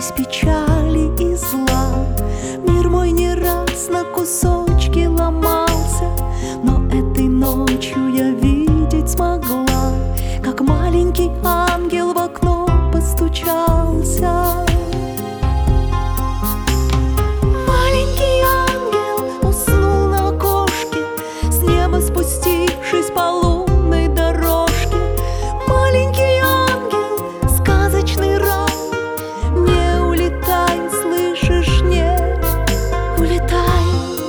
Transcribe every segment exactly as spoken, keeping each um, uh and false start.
без печали и зла. Мир мой не раз на кусочки ломался, но этой ночью я видеть смогла, как маленький ангел в окно постучался. Маленький ангел уснул на окошке, с неба спустившись по лунной дорожке. Маленький ангел, сказочный рай, не улетай, слышишь, не улетай.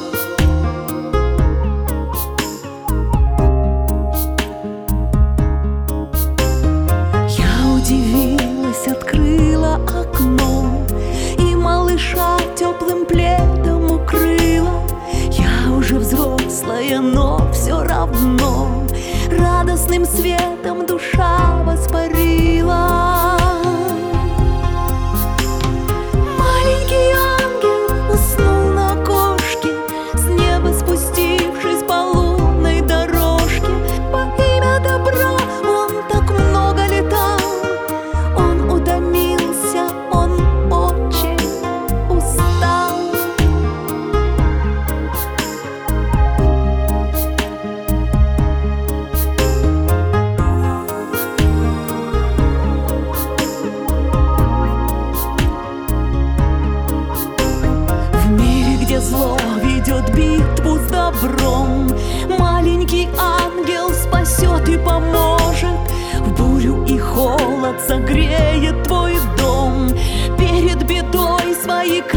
Я удивилась, открыла окно и малыша теплым пледом укрыла. Я уже взрослая, но все равно радостным светом душа воспарила. Маленький ангел уснул на окошке, с неба спустившись по лунной дорожке. Во имя добра он так много летал, он утомился, он очень устал. В мире, где зло ведет битву с добром, маленький ангел спасет и поможет. В бурю и холод согреет твой дом, перед бедой свои крылья